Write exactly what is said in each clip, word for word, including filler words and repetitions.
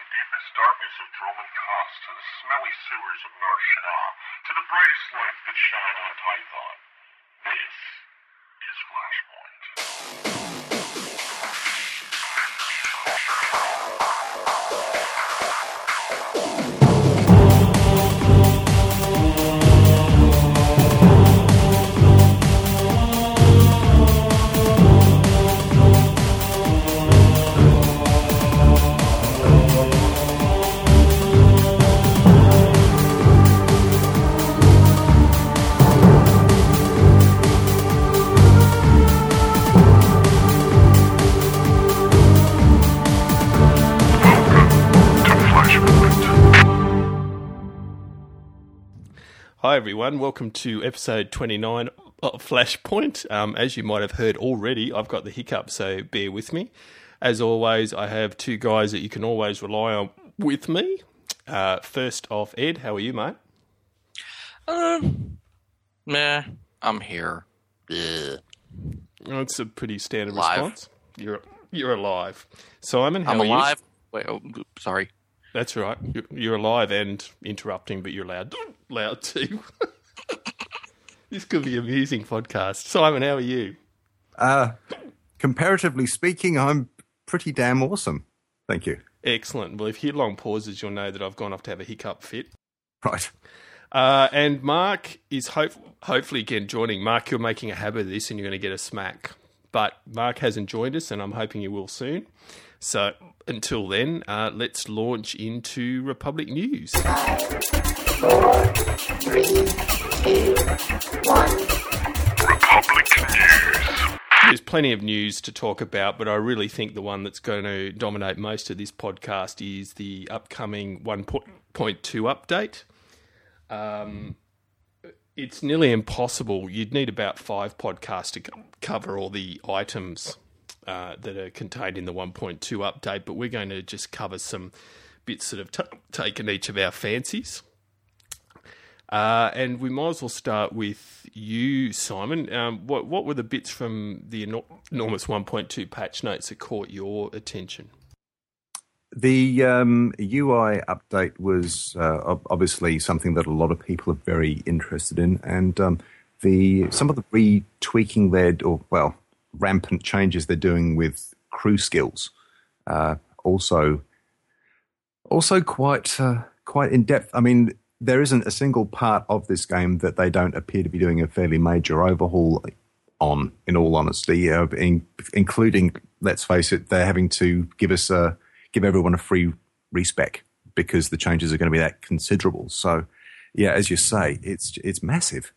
deepest darkness of Droman Cos to the smelly sewers of Nar Shaddaa to the brightest lights that shine on Tython. This is Flashpoint. Hi everyone, welcome to episode twenty-nine of Flashpoint. Um, as you might have heard already, I've got the hiccup, so bear with me. As always, I have two guys that you can always rely on with me. Uh, first off, Ed, how are you, mate? Um, meh, I'm here. Ugh. That's a pretty standard Alive. response. You're you're alive. Simon, how I'm are you? alive. Wait, oh, sorry. That's right. You're, you're alive and interrupting, but you're loud, loud too. This could be an amusing podcast. Simon, how are you? Uh, comparatively speaking, I'm pretty damn awesome. Thank you. Excellent. Well, if you hear long pauses, you'll know that I've gone off to have a hiccup fit. Right. Uh, and Mark is hope- hopefully again joining. Mark, you're making a habit of this and you're going to get a smack. But Mark hasn't joined us and I'm hoping he will soon. So until then, uh, let's launch into Republic News. Four, three, two, one. Republic News. There's plenty of news to talk about, but I really think the one that's going to dominate most of this podcast is the upcoming one point two update. Um, it's nearly impossible. You'd need about five podcasts to co- cover all the items uh, that are contained in the one point two update, but we're going to just cover some bits that have t- taken each of our fancies. Uh, and we might as well start with you, Simon. Um, what what were the bits from the enor- enormous one point two patch notes that caught your attention? The um, U I update was uh, obviously something that a lot of people are very interested in, and um, the some of the retweaking led, or well, rampant changes they're doing with crew skills, uh, also also quite uh, quite in depth. I mean, there isn't a single part of this game that they don't appear to be doing a fairly major overhaul on. In all honesty, uh, in, including, let's face it, they're having to give us a give everyone a free respec because the changes are going to be that considerable. So, yeah, as you say, it's it's massive.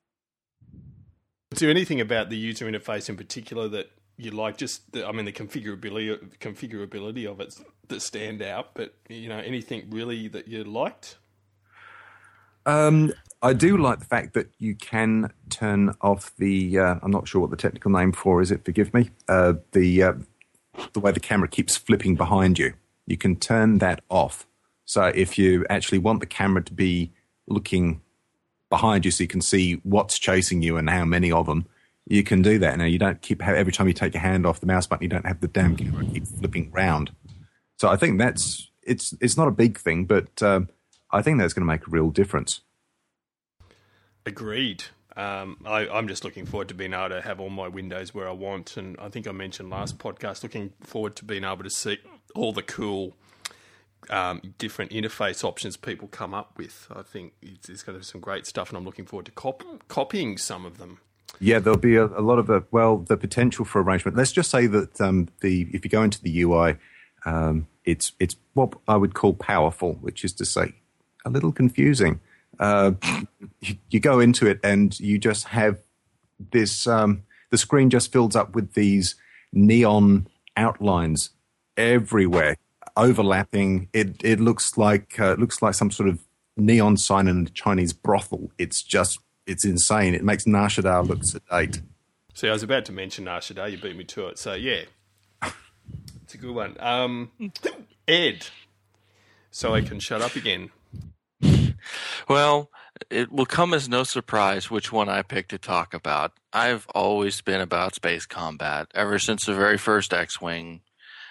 Is there anything about the user interface in particular that you like? Just, the, I mean, the configurability configurability of it that stand out, but you know, anything really that you liked? Um, I do like the fact that you can turn off the. Uh, I'm not sure what the technical name for is. It forgive me. Uh, the uh, the way the camera keeps flipping behind you, you can turn that off. So if you actually want the camera to be looking behind you so you can see what's chasing you and how many of them, you can do that. Now, you don't keep, every time you take your hand off the mouse button, you don't have the damn camera keep flipping round. So I think that's, it's it's not a big thing, but um, I think that's going to make a real difference. Agreed. Um, I, I'm just looking forward to being able to have all my windows where I want, and I think I mentioned last podcast, looking forward to being able to see all the cool um, different interface options people come up with. I think it's, it's going to be some great stuff, and I'm looking forward to cop- copying some of them. Yeah, there'll be a, a lot of a, well, the potential for arrangement. Let's just say that um, the if you go into the U I, um, it's it's what I would call powerful, which is to say a little confusing. Uh, you, you go into it and you just have this, um, the screen just fills up with these neon outlines everywhere, overlapping. It it looks like uh, it looks like some sort of neon sign in a Chinese brothel. It's just, it's insane. It makes Nar Shaddaa look sedate. See, I was about to mention Nar Shaddaa, you beat me to it. So, yeah, it's a good one. Um, Ed, so I can shut up again. Well, it will come as no surprise which one I picked to talk about. I've always been about space combat ever since the very first X-Wing.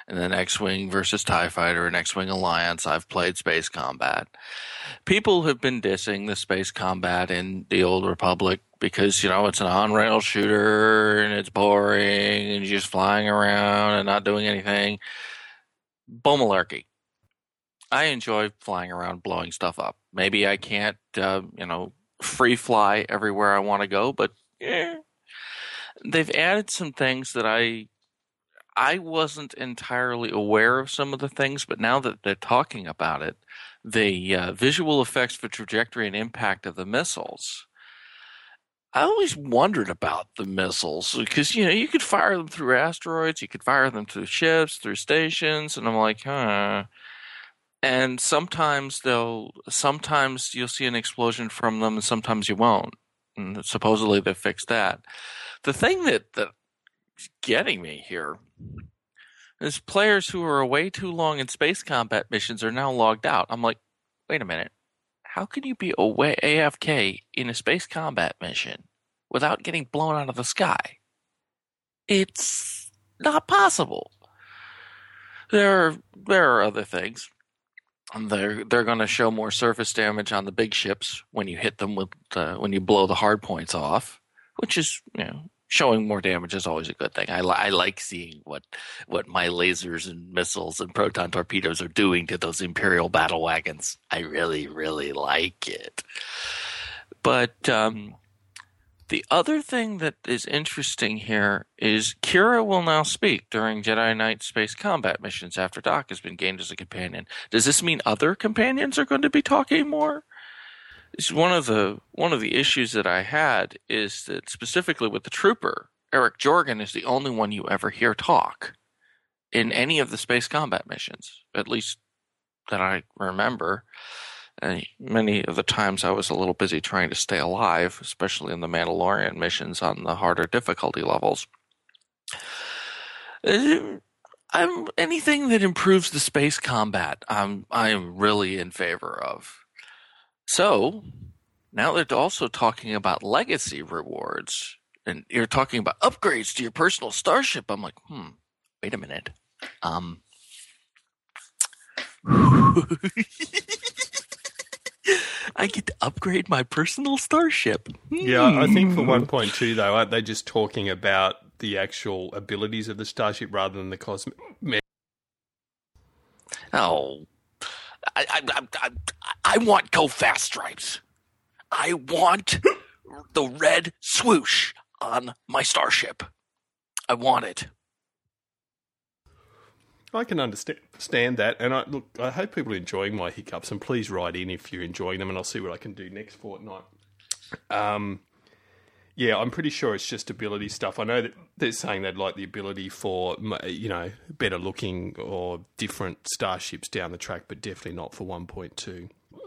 And then X-Wing versus TIE Fighter and X-Wing Alliance, I've played Space Combat. People have been dissing the Space Combat in the Old Republic because, you know, it's an on-rail shooter and it's boring and you're just flying around and not doing anything. Bull-malarkey. I enjoy flying around, blowing stuff up. Maybe I can't, uh, you know, free fly everywhere I want to go, but yeah. They've added some things that I I wasn't entirely aware of some of the things, but now that they're talking about it, the uh, visual effects for trajectory and impact of the missiles. I always wondered about the missiles because, you know, you could fire them through asteroids, you could fire them through ships, through stations, and I'm like, huh. And sometimes they'll, sometimes you'll see an explosion from them, and sometimes you won't. And supposedly they fixed that. The thing that that's getting me here is players who are away too long in space combat missions are now logged out. I'm like, wait a minute. How can you be away A F K in a space combat mission without getting blown out of the sky? It's not possible. There are, there are other things. They're they're going to show more surface damage on the big ships when you hit them with uh, when you blow the hard points off, which is, you know, showing more damage is always a good thing. I, li- I like seeing what what my lasers and missiles and proton torpedoes are doing to those Imperial battle wagons. I really really like it. But um, the other thing that is interesting here is Kira will now speak during Jedi Knight space combat missions after Doc has been gained as a companion. Does this mean other companions are going to be talking more? It's one of the one of the issues that I had is that specifically with the Trooper, Eric Jorgen is the only one you ever hear talk in any of the space combat missions, at least that I remember. And many of the times I was a little busy trying to stay alive, especially in the Mandalorian missions on the harder difficulty levels. I'm, anything that improves the space combat, I'm I'm really in favor of. So now they're also talking about legacy rewards, and you're talking about upgrades to your personal starship. I'm like, hmm, wait a minute. Um. I get to upgrade my personal starship. Yeah, I think for one point two, though, aren't they just talking about the actual abilities of the starship rather than the cosmetic? Oh, I, I, I, I, I want Go Fast Stripes. I want the red swoosh on my starship. I want it. I can understand that, and I look. I hope people are enjoying my hiccups, and please write in if you're enjoying them, and I'll see what I can do next fortnight. Um, yeah, I'm pretty sure it's just ability stuff. I know that they're saying they'd like the ability for, you know, better looking or different starships down the track, but definitely not for one point two.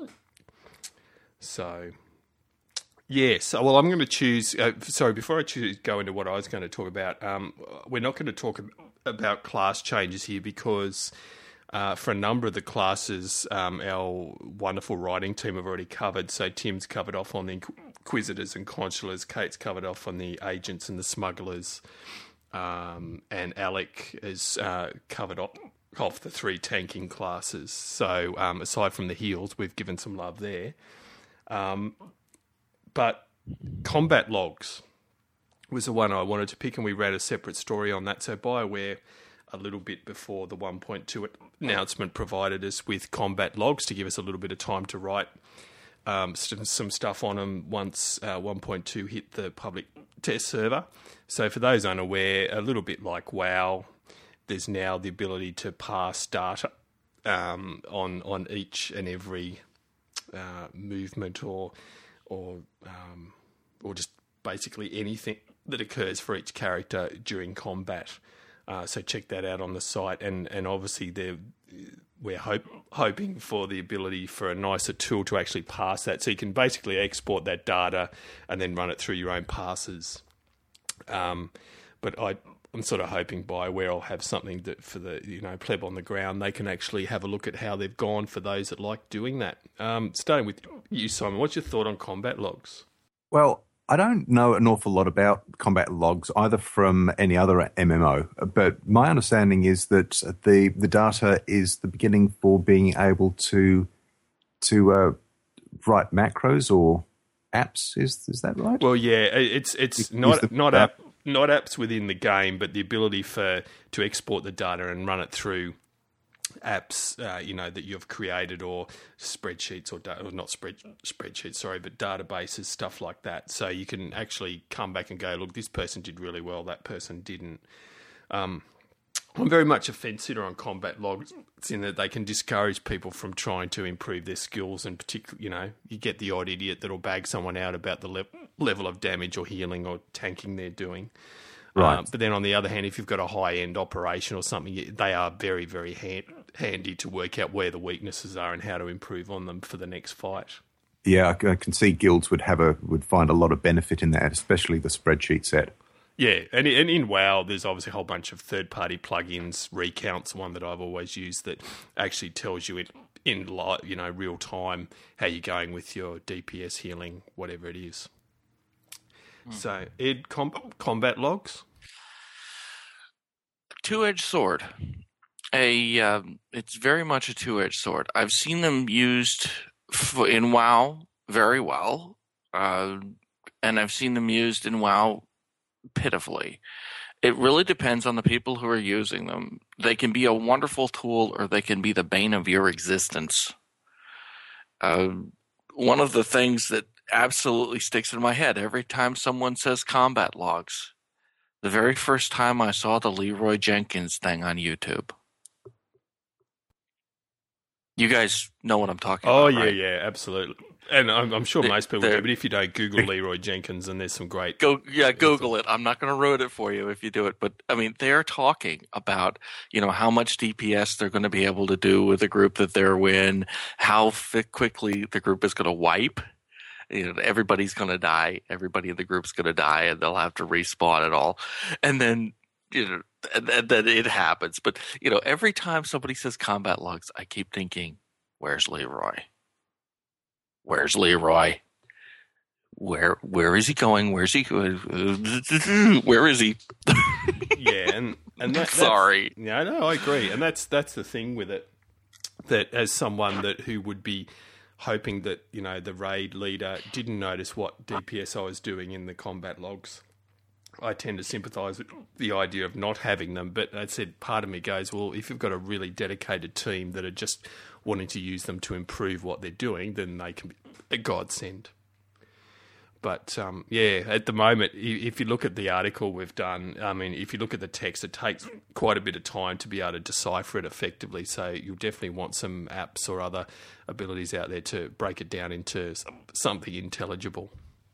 So, yes. Yeah, so, well, I'm going to choose. Uh, sorry, before I choose, go into what I was going to talk about. Um, we're not going to talk about. about class changes here because uh, for a number of the classes, um, our wonderful writing team have already covered. So Tim's covered off on the Inquisitors and Consulars, Kate's covered off on the Agents and the Smugglers, um, and Alec has uh, covered off, off the three tanking classes. So um, aside from the heals, we've given some love there. Um, but combat logs was the one I wanted to pick, and we read a separate story on that. So BioWare, a little bit before the one point two announcement, provided us with combat logs to give us a little bit of time to write um, some, some stuff on them once uh, one point two hit the public test server. So for those unaware, a little bit like WoW, there's now the ability to pass data um, on on each and every uh, movement or or um, or just basically anything that occurs for each character during combat. Uh, so check that out on the site, and and obviously they're, we're hope, hoping for the ability for a nicer tool to actually pass that, so you can basically export that data and then run it through your own parsers. Um, but I, I'm sort of hoping BioWare will have something that for the you know pleb on the ground, they can actually have a look at how they've gone for those that like doing that. Um, starting with you, Simon, what's your thought on combat logs? Well, I don't know an awful lot about combat logs either from any other M M O, but my understanding is that the the data is the beginning for being able to to uh, write macros or apps. Is is that right? Well, yeah, it's it's Is not the- not app not apps within the game, but the ability for to export the data and run it through apps, uh, you know, that you've created, or spreadsheets, or, da- or not spread spreadsheets, sorry, but databases, stuff like that. So you can actually come back and go, look, this person did really well, that person didn't. Um, I'm very much a fence sitter on combat logs. It's in that they can discourage people from trying to improve their skills, and particularly, you know, you get the odd idiot that'll bag someone out about the le- level of damage or healing or tanking they're doing. Right. Um, but then on the other hand, if you've got a high-end operation or something, they are very, very hand, handy to work out where the weaknesses are and how to improve on them for the next fight. Yeah, I c- I can see guilds would have a would find a lot of benefit in that, especially the spreadsheet set. Yeah, and, and in WoW, there's obviously a whole bunch of third-party plugins. Recount's one that I've always used that actually tells you in, in live, you know, real time how you're going with your D P S healing, whatever it is. So, Ed, com- combat logs? Two-edged sword. A um, it's very much a two-edged sword. I've seen them used f- in WoW very well, uh, and I've seen them used in WoW pitifully. It really depends on the people who are using them. They can be a wonderful tool, or they can be the bane of your existence. Uh, one of the things that absolutely sticks in my head every time someone says combat logs, the very first time I saw the Leroy Jenkins thing on YouTube. You guys know what I'm talking Oh, about, yeah, right? yeah, absolutely. And I'm, I'm sure The- most people the- do, but if you don't, Google Leroy Jenkins, and there's some great... Go, yeah, Google it. I'm not going to ruin it for you if you do it. But, I mean, they're talking about, you know, how much D P S they're going to be able to do with the group that they're in, how fi- quickly the group is going to wipe. You know, everybody's going to die. Everybody in the group's going to die, and they'll have to respawn it all. And then, you know, and, and then it happens. But, you know, every time somebody says combat logs, I keep thinking, where's Leroy? Where's Leroy? Where where is he going? Where's he? Where is he? Yeah, and, and that, that's, Sorry. Yeah, no, I agree. And that's that's the thing with it, that as someone that who would be hoping that, you know, the raid leader didn't notice what D P S I was doing in the combat logs, I tend to sympathise with the idea of not having them. But I said, part of me goes, well, if you've got a really dedicated team that are just wanting to use them to improve what they're doing, then they can be a godsend. But, um, yeah, at the moment, i- if you look at the article we've done, I mean, if you look at the text, it takes quite a bit of time to be able to decipher it effectively. So you'll definitely want some apps or other abilities out there to break it down into some- something intelligible.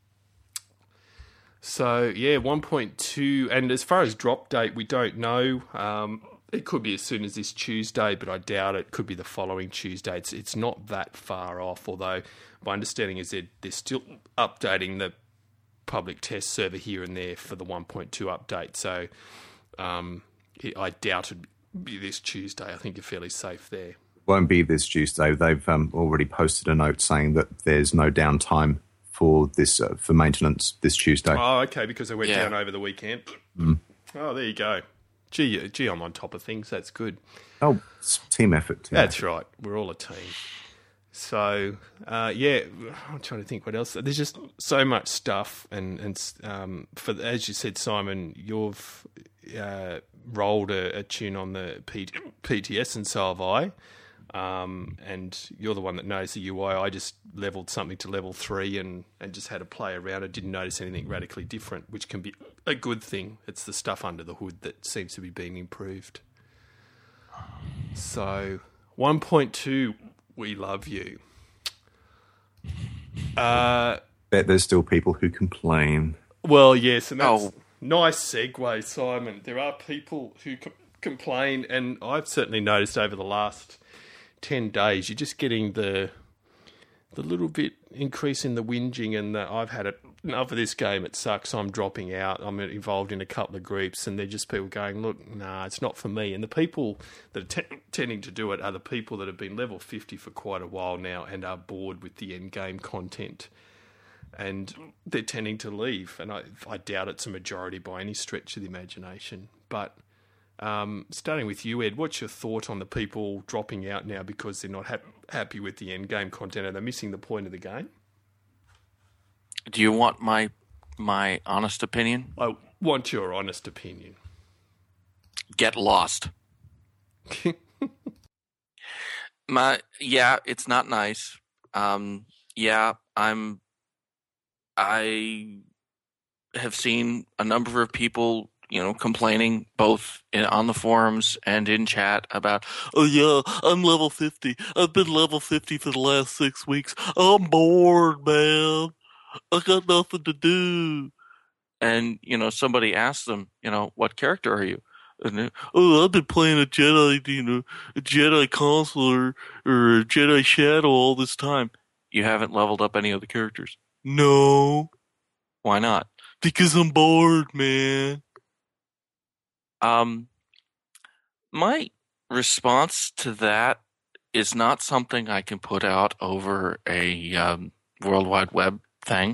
So, yeah, one point two. And as far as drop date, we don't know. Um, it could be as soon as this Tuesday, but I doubt it. Could be the following Tuesday. It's, it's not that far off, although my understanding is that they're still updating the public test server here and there for the one point two update. So um, I doubt it'd be this Tuesday. I think you're fairly safe there. Won't be this Tuesday. They've um, already posted a note saying that there's no downtime for this uh, for maintenance this Tuesday. Oh, okay, because they went Yeah. down over the weekend. Oh, there you go. Gee, gee, I'm on top of things. That's good. Oh, it's team effort. Team That's effort. right. We're all a team. So, uh, yeah, I'm trying to think what else. There's just so much stuff, and and um, for as you said, Simon, you've uh, rolled a, a tune on the P- PTS, and so have I. Um, and you're the one that knows the U I. I just leveled something to level three and, and just had a play around. I didn't notice anything radically different, which can be a good thing. It's the stuff under the hood that seems to be being improved. So, one point two, we love you. Uh, Bet there's still people who complain. well, yes, and that's Oh. nice segue, Simon. There are people who com- complain, and I've certainly noticed over the last ten days, you're just getting the the little bit increase in the whinging, and the, I've had enough of this game, it sucks, I'm dropping out, I'm involved in a couple of groups, and they're just people going, look, nah, it's not for me. And the people that are t- tending to do it are the people that have been level fifty for quite a while now and are bored with the end game content. and they're tending to leave. And I, I doubt it's a majority by any stretch of the imagination. But um, starting with you, Ed, what's your thought on the people dropping out now because they're not ha- happy with the end game content? Are they missing the point of the game? Do you want my my honest opinion? I want your honest opinion. Get lost. my yeah, it's not nice. Um, yeah, I'm. I have seen a number of people, you know, complaining both in, on the forums and in chat about, oh yeah, I'm level fifty. I've been level fifty for the last six weeks. I'm bored, man. I got nothing to do. And, you know, somebody asked them, you know, what character are you? And they, oh, I've been playing a Jedi, you know, a Jedi Consular or a Jedi Shadow all this time. You haven't leveled up any of the characters. No. Why not? Because I'm bored, man. Um, my response to that is not something I can put out over a um, World Wide Web thing.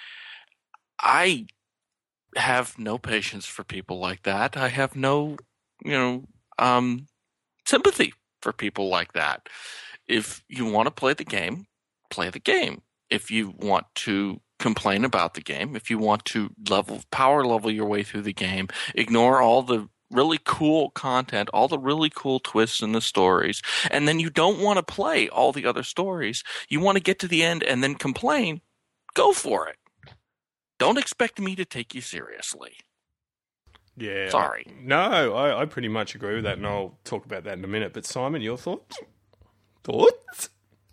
I have no patience for people like that. I have no, you know, um, sympathy for people like that. If you want to play the game, play the game. If you want to complain about the game, if you want to level, power level your way through the game, ignore all the really cool content, all the really cool twists in the stories, and then you don't want to play all the other stories, you want to get to the end and then complain, go for it. Don't expect me to take you seriously. Yeah. Sorry. I, no, I, I pretty much agree with that, and I'll talk about that in a minute. But Simon, your thoughts? Thoughts?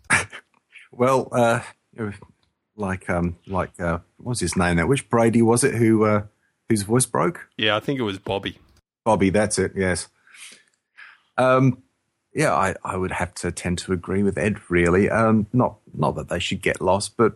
Well, uh, like, um, like, uh, what was his name now? Which Brady was it who, uh, whose voice broke? Yeah, I think it was Bobby. Bobby, that's it, yes. Um, yeah, I, I would have to tend to agree with Ed, really. Um, not, not that they should get lost, but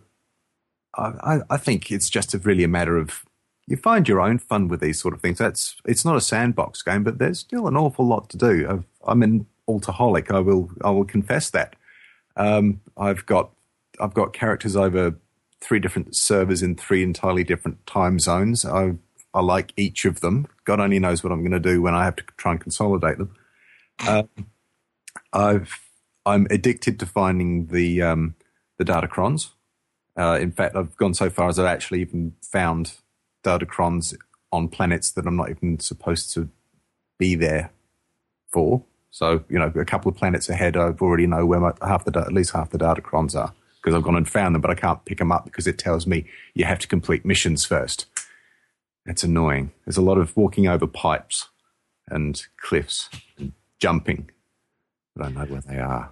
I, I think it's just a really a matter of you find your own fun with these sort of things. That's it's not a sandbox game, but there's still an awful lot to do. I've, I'm an altaholic. I will I will confess that. Um, I've got I've got characters over three different servers in three entirely different time zones. I I like each of them. God only knows what I'm going to do when I have to try and consolidate them. Uh, I've I'm addicted to finding the um, the datacrons. Uh, in fact, I've gone so far as I've actually even found datacrons on planets that I'm not even supposed to be there for. So, you know, a couple of planets ahead, I already know where my, half the at least half the datacrons are because I've gone and found them, but I can't pick them up because it tells me you have to complete missions first. It's annoying. There's a lot of walking over pipes and cliffs and jumping. I don't know where they are.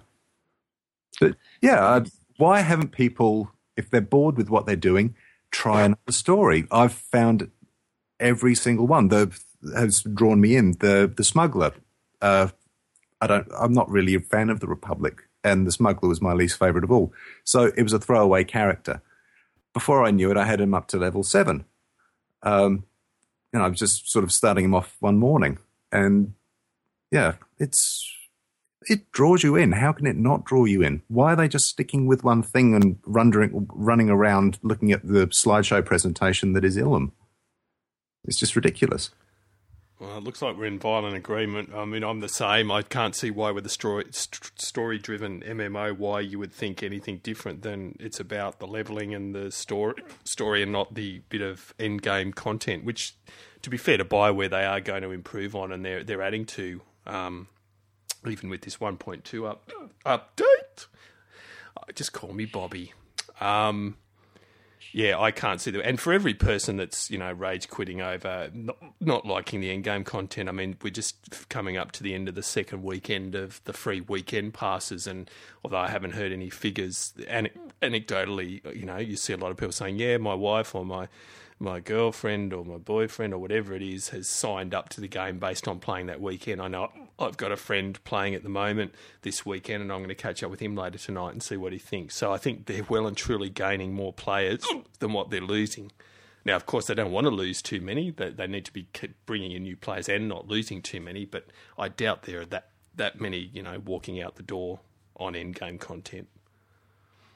But yeah, uh, why haven't people... If they're bored with what they're doing, try another story. I've found every single one that has drawn me in. The the Smuggler. Uh, I don't. I'm not really a fan of the Republic, and the Smuggler was my least favorite of all. So it was a throwaway character. Before I knew it, I had him up to level seven. Um, you know, I was just sort of starting him off one morning, and yeah, it's. It draws you in. How can it not draw you in? Why are they just sticking with one thing and running, running around looking at the slideshow presentation that is Ilum? It's just ridiculous. Well, it looks like we're in violent agreement. I mean, I'm the same. I can't see why with a story, st- story-driven M M O, why you would think anything different than it's about the leveling and the story, story and not the bit of end-game content, which, to be fair to BioWare, they are going to improve on and they're, they're adding to... Um, even with this one point two up, update. Just call me Bobby. Um, yeah, I can't see that. And for every person that's, you know, rage quitting over not, not liking the endgame content, I mean, we're just coming up to the end of the second weekend of the free weekend passes. And although I haven't heard any figures, anecdotally, you know, you see a lot of people saying, yeah, my wife or my my girlfriend or my boyfriend or whatever it is has signed up to the game based on playing that weekend. I know I've got a friend playing at the moment this weekend and I'm going to catch up with him later tonight and see what he thinks. So I think they're well and truly gaining more players than what they're losing. Now, of course, they don't want to lose too many. They, they need to be bringing in new players and not losing too many, but I doubt there are that, that many, you know, walking out the door on endgame content.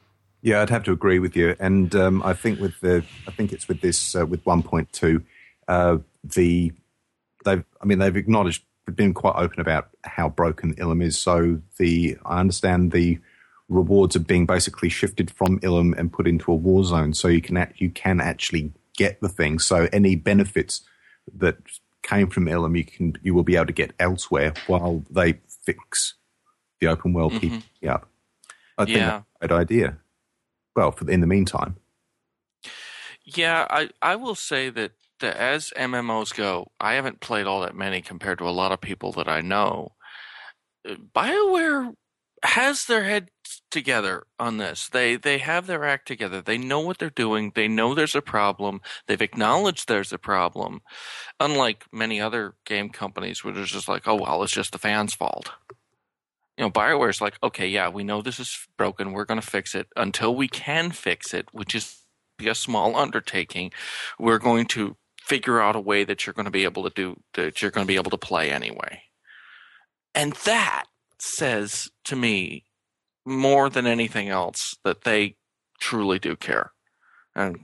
Yeah, I'd have to agree with you, and um, I think with the, I think it's with this uh, with one point two, uh, the they've, I mean, they've acknowledged, been quite open about how broken Ilum is. So the, I understand the rewards are being basically shifted from Ilum and put into a war zone, so you can you can actually get the thing. So any benefits that came from Ilum, you can you will be able to get elsewhere while they fix the open world Mm-hmm. P V up. I think Yeah. that's a great idea. Well, for the, in the meantime. Yeah, I, I will say that, that as M M Os go, I haven't played all that many compared to a lot of people that I know. Uh, BioWare has their heads together on this. They they have their act together. They know what they're doing. They know there's a problem. They've acknowledged there's a problem. Unlike many other game companies where it's just like, oh, well, it's just the fans' fault. You know, BioWare's like, okay, yeah, we know this is broken. We're going to fix it. Until we can fix it, which is be a small undertaking, we're going to figure out a way that you're going to be able to do, that you're going to be able to play anyway. And that says to me more than anything else that they truly do care. And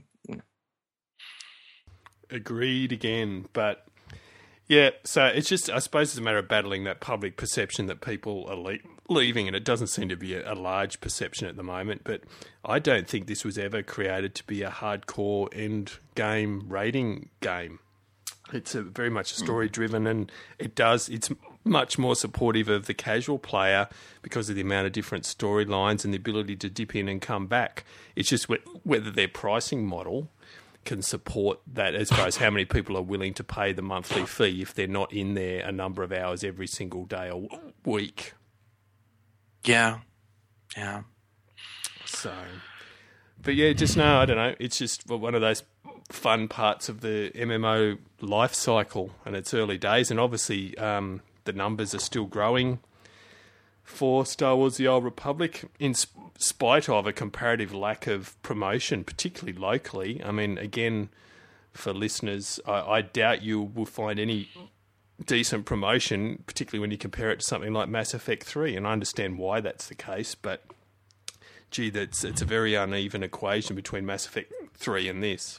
Agreed again, but yeah, so it's just, I suppose it's a matter of battling that public perception that people are le- leaving, and it doesn't seem to be a, a large perception at the moment, but I don't think this was ever created to be a hardcore end game rating game. It's a, very much a story driven, and it does, it's much more supportive of the casual player because of the amount of different storylines and the ability to dip in and come back. It's just wh- whether their pricing model can support that as far as how many people are willing to pay the monthly fee if they're not in there a number of hours every single day or week. yeah, yeah. So, but yeah, just no, I don't know. It's just one of those fun parts of the M M O life cycle, and it's early days, and obviously um, the numbers are still growing for Star Wars The Old Republic, in sp- spite of a comparative lack of promotion, particularly locally. I mean, again, for listeners, I, I doubt you will find any decent promotion, particularly when you compare it to something like Mass Effect three, and I understand why that's the case, but gee, that's it's a very uneven equation between Mass Effect three and this.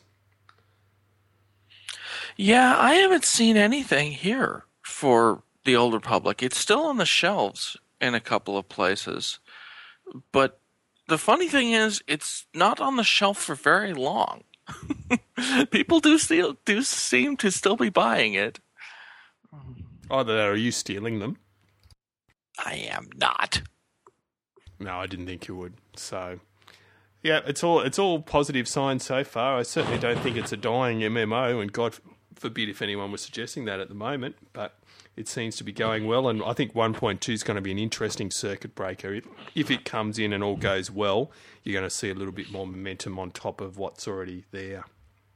Yeah, I haven't seen anything here for The Old Republic. It's still on the shelves in a couple of places. But the funny thing is, it's not on the shelf for very long. People do still do seem to still be buying it. Either that or are you stealing them? I am not. No, I didn't think you would. So, yeah, it's all it's all positive signs so far. I certainly don't think it's a dying M M O, and God forbid if anyone was suggesting that at the moment, but it seems to be going well, and I think one point two is going to be an interesting circuit breaker. If, if it comes in and all goes well, you're going to see a little bit more momentum on top of what's already there.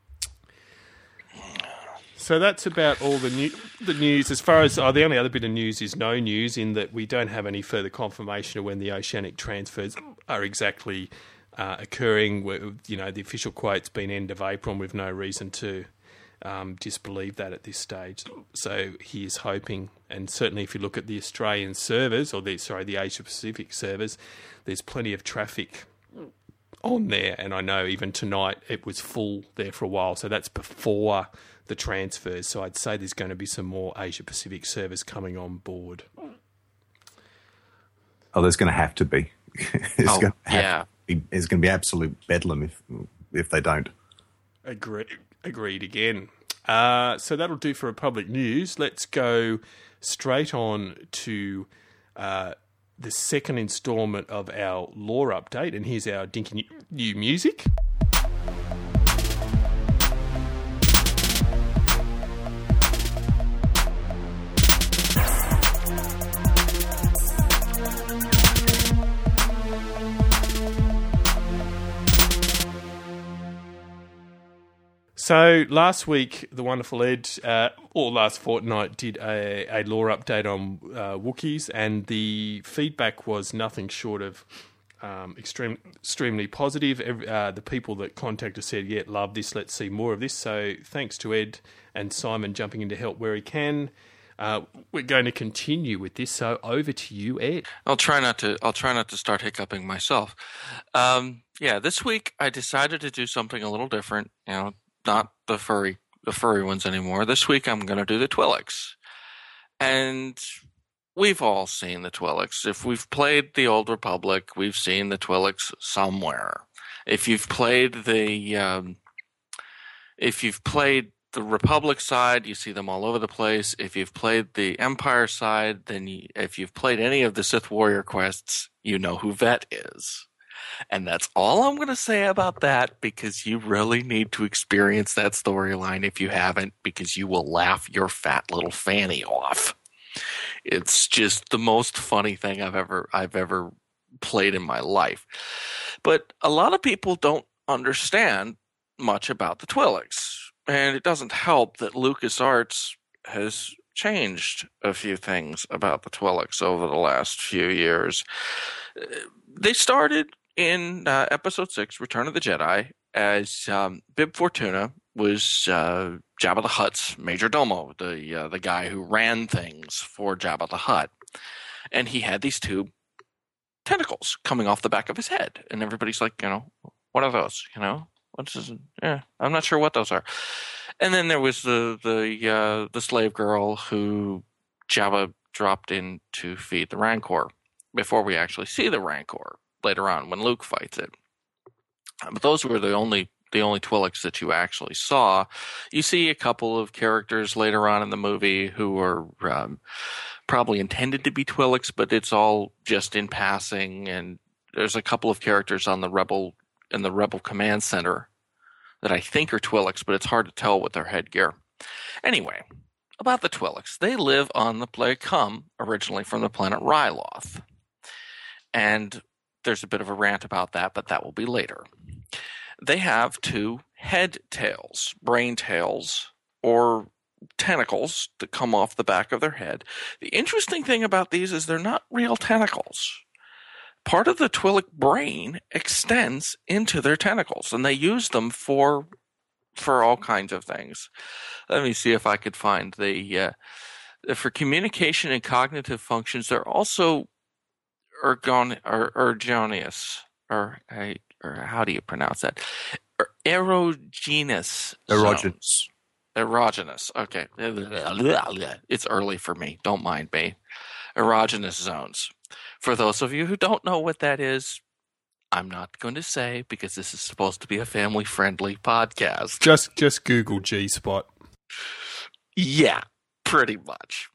So that's about all the new, the news. As far as oh, the only other bit of news is no news, in that we don't have any further confirmation of when the Oceanic transfers are exactly uh, occurring. You know, the official quote's been end of April, and we've no reason to um, disbelieve that at this stage. So he is hoping, and certainly if you look at the Australian servers, or the sorry, the Asia Pacific servers, there's plenty of traffic on there, and I know even tonight it was full there for a while. So that's before the transfers. So I'd say there's going to be some more Asia Pacific servers coming on board. Oh, there's going to have to be. it's Oh, going to have yeah. to be, it's going to be absolute bedlam if if they don't. Agree, agreed again. Uh, so that'll do for Republic News. Let's go straight on to uh, the second instalment of our lore update, and here's our dinky new music. So last week, the wonderful Ed, uh, or last fortnight, did a, a lore update on uh, Wookiees, and the feedback was nothing short of um, extreme, extremely positive. Every, uh, the people that contacted us said, yeah, love this, let's see more of this. So thanks to Ed and Simon jumping in to help where he can. Uh, we're going to continue with this, so over to you, Ed. I'll try not to. I'll try not to start hiccuping myself. Um, Yeah, this week I decided to do something a little different. You know, not the furry the furry ones anymore. This week I'm going to do the Twi'leks. And we've all seen the Twi'leks. If we've played the Old Republic, we've seen the Twi'leks somewhere. If you've played the um, if you've played the Republic side, you see them all over the place. If you've played the Empire side, then you, if you've played any of the Sith Warrior quests, you know who Vet is. And that's all I'm going to say about that, because you really need to experience that storyline if you haven't, because you will laugh your fat little fanny off. It's just the most funny thing I've ever I've ever played in my life. But a lot of people don't understand much about the Twi'leks. And it doesn't help that LucasArts has changed a few things about the Twi'leks over the last few years. They started in uh, Episode six, Return of the Jedi, as um, Bib Fortuna was uh, Jabba the Hutt's major domo, the uh, the guy who ran things for Jabba the Hutt. And he had these two tentacles coming off the back of his head. And everybody's like, you know, what are those, you know? What's this? Yeah, I'm not sure what those are. And then there was the the uh, the slave girl who Jabba dropped in to feed the Rancor before we actually see the Rancor later on when Luke fights it. But those were the only the only Twi'leks that you actually saw. You see a couple of characters later on in the movie who are um, probably intended to be Twi'leks, but it's all just in passing. And there's a couple of characters on the Rebel in the Rebel Command Center that I think are Twi'leks, but it's hard to tell with their headgear. Anyway, about the Twi'leks. They live on the planet, come originally from the planet Ryloth. And there's a bit of a rant about that, but that will be later. They have two head tails, brain tails, or tentacles that come off the back of their head. The interesting thing about these is they're not real tentacles. Part of the Twi'lek brain extends into their tentacles, and they use them for for all kinds of things. Let me see if I could find the uh, for communication and cognitive functions. They're also ergon or ergoneous, or or how do you pronounce that? Er, erogenous. Erogenous. Erogenous. Okay, it's early for me. Don't mind me. Erogenous zones. For those of you who don't know what that is, I'm not going to say, because this is supposed to be a family-friendly podcast. Just just Google G-Spot. Yeah, pretty much.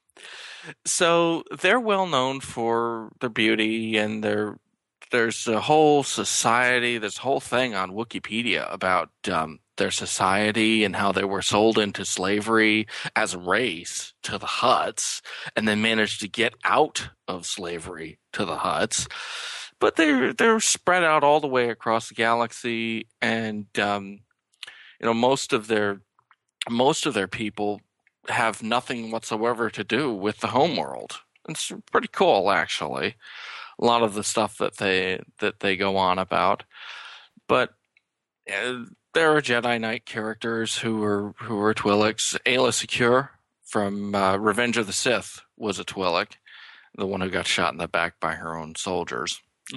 So they're well known for their beauty, and their there's a whole society, this whole thing on Wikipedia about um, their society and how they were sold into slavery as a race to the Hutts, and then managed to get out of slavery to the Hutts. But they're they're spread out all the way across the galaxy, and um, you know most of their most of their people have nothing whatsoever to do with the homeworld. It's pretty cool, actually. A lot of the stuff that they that they go on about, but uh, there are Jedi Knight characters who are who are Twi'leks. Aayla Secure from uh, Revenge of the Sith was a Twi'lek, the one who got shot in the back by her own soldiers.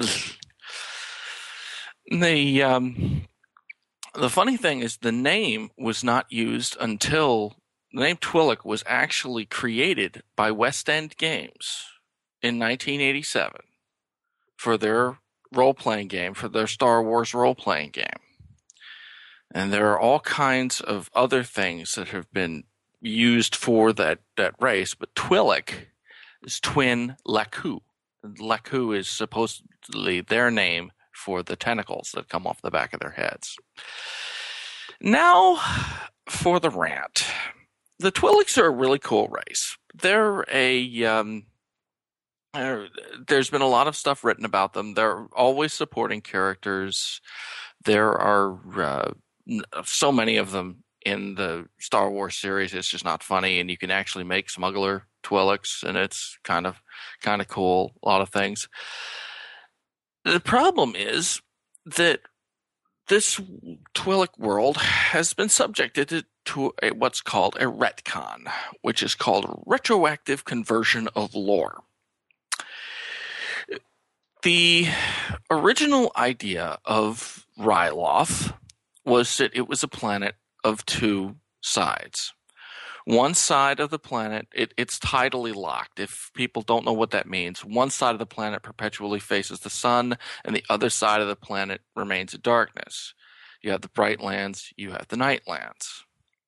the um, the funny thing is, the name was not used until the name Twi'lek was actually created by West End Games in nineteen eighty-seven for their role-playing game, for their Star Wars role-playing game. And there are all kinds of other things that have been used for that, that race, but Twi'lek is twin Laku. Laku is supposedly their name for the tentacles that come off the back of their heads. Now, for the rant. The Twi'leks are a really cool race. They're a um, uh, there's been a lot of stuff written about them. They're always supporting characters. There are uh, so many of them in the Star Wars series. It's just not funny, and you can actually make smuggler Twi'leks, and it's kind of kind of cool. A lot of things. The problem is that this Twi'lek world has been subjected to, to a, what's called a retcon, which is called retroactive conversion of lore. The original idea of Ryloth was that it was a planet of two sides. One side of the planet, it, it's tidally locked. If people don't know what that means, one side of the planet perpetually faces the sun, and the other side of the planet remains in darkness. You have the bright lands, you have the night lands.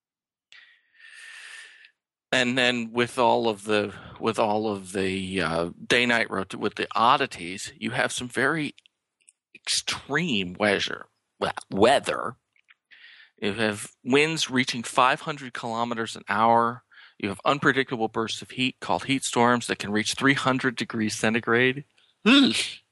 And then with all of the with all of the uh, day-night rot- with the oddities, you have some very extreme weather. Weather. You have winds reaching five hundred kilometers an hour. You have unpredictable bursts of heat called heat storms that can reach three hundred degrees centigrade. Ugh.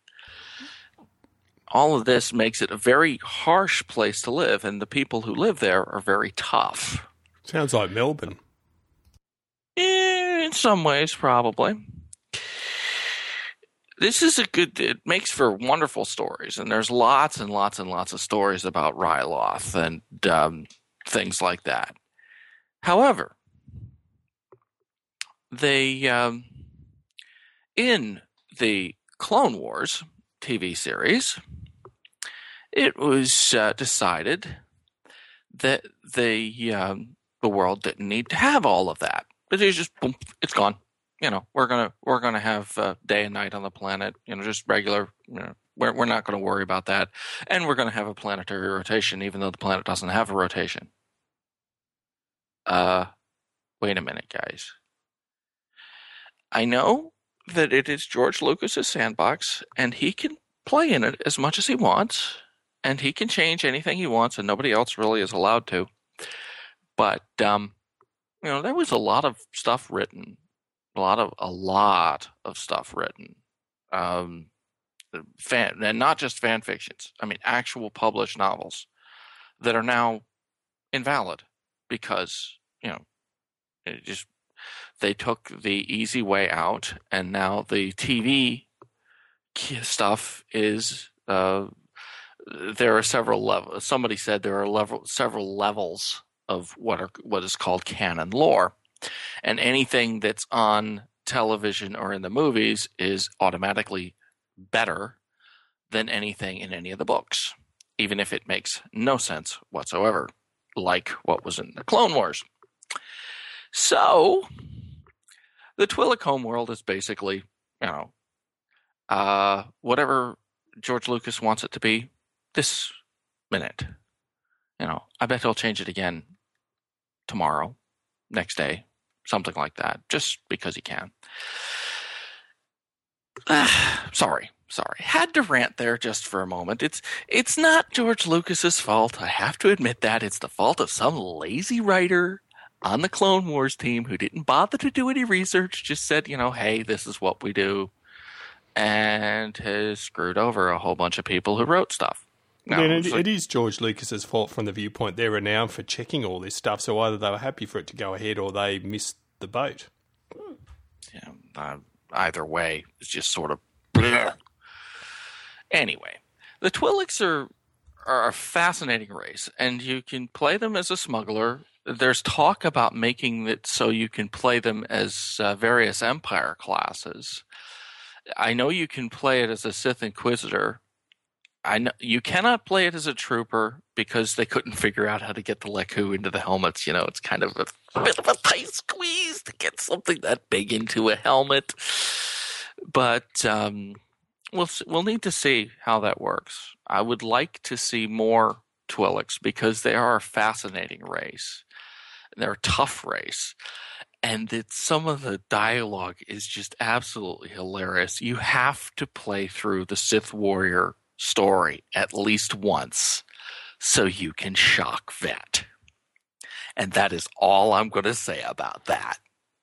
All of this makes it a very harsh place to live, and the people who live there are very tough. Sounds like Melbourne. In some ways, probably. This is a good, it makes for wonderful stories, and there's lots and lots and lots of stories about Ryloth and um, things like that. However, they, um, in the Clone Wars T V series, it was uh, decided that the, um, the world didn't need to have all of that. But it's just boom, it's gone. You know, we're gonna we're gonna have uh, day and night on the planet. You know, just regular. You know, we're we're not going to worry about that, and we're going to have a planetary rotation, even though the planet doesn't have a rotation. Uh, wait a minute, guys. I know that it is George Lucas's sandbox, and he can play in it as much as he wants, and he can change anything he wants, and nobody else really is allowed to. But um. You know, there was a lot of stuff written, a lot of a lot of stuff written, um, fan, and not just fan fictions. I mean, actual published novels that are now invalid because you know, it just they took the easy way out, and now the T V stuff is. Uh, there are several levels. Somebody said there are level, several levels of what are what is called canon lore, and anything that's on television or in the movies is automatically better than anything in any of the books, even if it makes no sense whatsoever, like what was in the Clone Wars. So the Twi'lek homeworld is basically, you know, uh, whatever George Lucas wants it to be this minute. You know, I bet he'll change it again tomorrow, next day, something like that, just because he can. Uh, sorry, sorry. Had to rant there just for a moment. It's it's not George Lucas's fault. I have to admit that. It's the fault of some lazy writer on the Clone Wars team who didn't bother to do any research, just said, you know, hey, this is what we do, and has screwed over a whole bunch of people who wrote stuff. No, I mean, it, like, it is George Lucas's fault from the viewpoint they're renowned for checking all this stuff, so either they were happy for it to go ahead or they missed the boat. Yeah, uh, either way, it's just sort of bleh. Anyway, the Twi'leks are, are a fascinating race, and you can play them as a smuggler. There's talk about making it so you can play them as uh, various Empire classes. I know you can play it as a Sith Inquisitor. I know you cannot play it as a trooper because they couldn't figure out how to get the Leku into the helmets. You know, it's kind of a, a bit of a tight squeeze to get something that big into a helmet. But um, we'll we'll need to see how that works. I would like to see more Twi'leks because they are a fascinating race. They're a tough race. And that some of the dialogue is just absolutely hilarious. You have to play through the Sith Warrior story at least once so you can shock Vet. And that is all I'm going to say about that.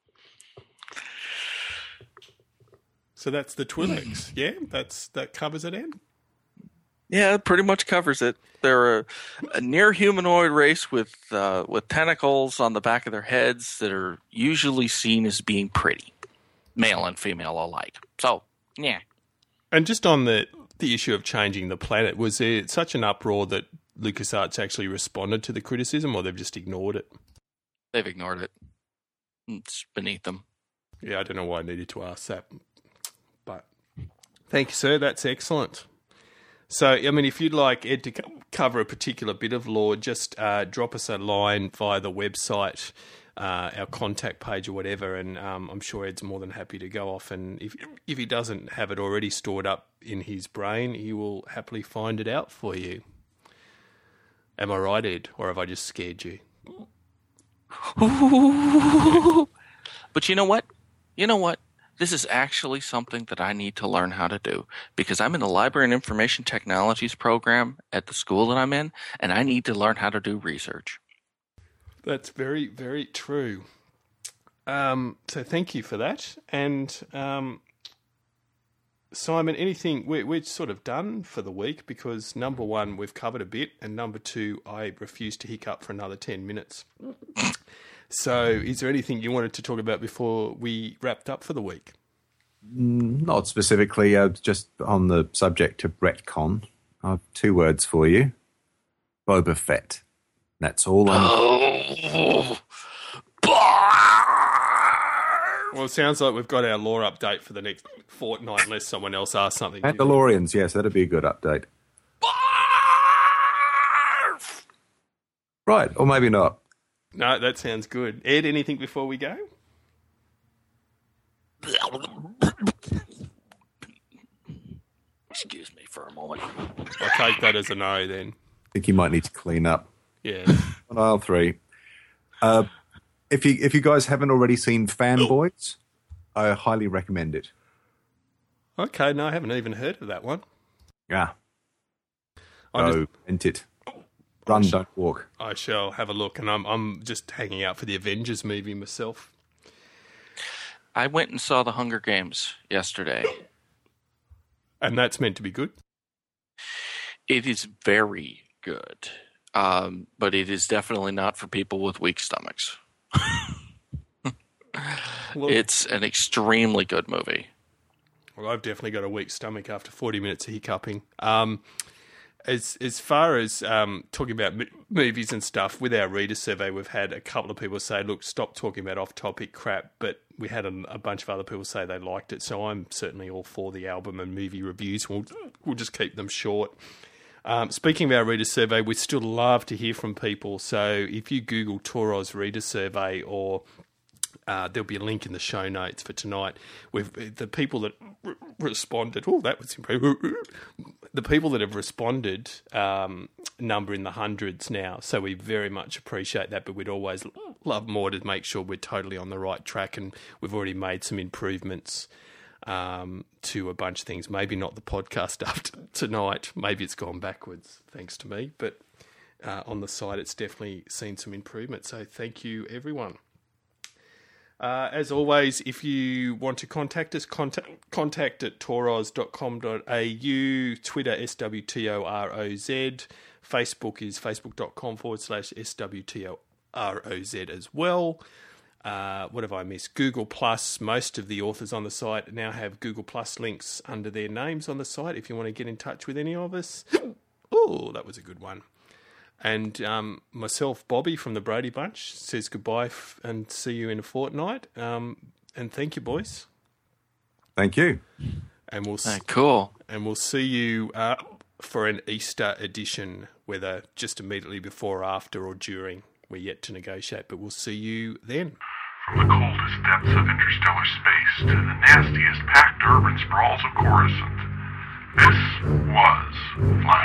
So that's the Twi'leks. Yeah, that's that covers it, Ed? Yeah, it pretty much covers it. They're a, a near humanoid race with uh, with tentacles on the back of their heads that are usually seen as being pretty, male and female alike. So, yeah. And just on the the issue of changing the planet, was there such an uproar that LucasArts actually responded to the criticism, or they've just ignored it? They've ignored it. It's beneath them. Yeah, I don't know why I needed to ask that. But thank you, sir. That's excellent. So, I mean, if you'd like Ed to co- cover a particular bit of lore, just uh, drop us a line via the website, uh, our contact page or whatever, and um, I'm sure Ed's more than happy to go off. And if if he doesn't have it already stored up in his brain, he will happily find it out for you. Am I right, Ed? Or have I just scared you? But you know what? You know what? This is actually something that I need to learn how to do because I'm in the Library and Information Technologies program at the school that I'm in, and I need to learn how to do research. That's very, very true. Um, so thank you for that. And um, Simon, anything, we're, we're sort of done for the week because number one, we've covered a bit, and number two, I refuse to hiccup for another ten minutes. So is there anything you wanted to talk about before we wrapped up for the week? Not specifically, uh, just on the subject of retcon. I have two words for you. Boba Fett. That's all I'm... Oh. Well, it sounds like we've got our lore update for the next fortnight unless someone else asks something. Mandalorians, yes, that'd be a good update. Right, or maybe not. No, that sounds good. Ed, anything before we go? Excuse me for a moment. I'll take that as a no then. I think you might need to clean up. Yeah. On aisle three. Uh, if you if you guys haven't already seen Fanboys, I highly recommend it. Okay, no, I haven't even heard of that one. Yeah. I'm Go, just, rent it. Run, don't walk. I shall have a look, and I'm I'm just hanging out for the Avengers movie myself. I went and saw The Hunger Games yesterday. And that's meant to be good? It is very good, um, but it is definitely not for people with weak stomachs. Well, it's an extremely good movie. Well, I've definitely got a weak stomach after forty minutes of hiccuping. Um, as as far as um, talking about m- movies and stuff, with our reader survey, we've had a couple of people say, look, stop talking about off-topic crap, but we had a, a bunch of other people say they liked it, so I'm certainly all for the album and movie reviews. We'll, we'll just keep them short. Um, speaking of our reader survey, we'd still love to hear from people, so if you Google Toros reader survey or... Uh, there'll be a link in the show notes for tonight. We've the people that re- responded. Oh, that was impressive. The people that have responded um, number in the hundreds now. So we very much appreciate that. But we'd always love more to make sure we're totally on the right track. And we've already made some improvements um, to a bunch of things. Maybe not the podcast stuff t- tonight. Maybe it's gone backwards thanks to me. But uh, on the site, it's definitely seen some improvement. So thank you, everyone. Uh, as always, if you want to contact us, contact, contact at toros dot com dot a u, Twitter S W T O R O Z, Facebook is facebook.com forward slash S W T O R O Z as well. Uh, what have I missed? Google Plus, most of the authors on the site now have Google Plus links under their names on the site if you want to get in touch with any of us. Oh, that was a good one. And um, myself, Bobby from the Brady Bunch, says goodbye f- and see you in a fortnight. Um, and thank you, boys. Thank you. And we'll s- Uh, cool. and we'll see you uh, for an Easter edition, whether just immediately before, or after, or during. We're yet to negotiate, but we'll see you then. From the coldest depths of interstellar space to the nastiest packed urban sprawls of Coruscant, this was Flash.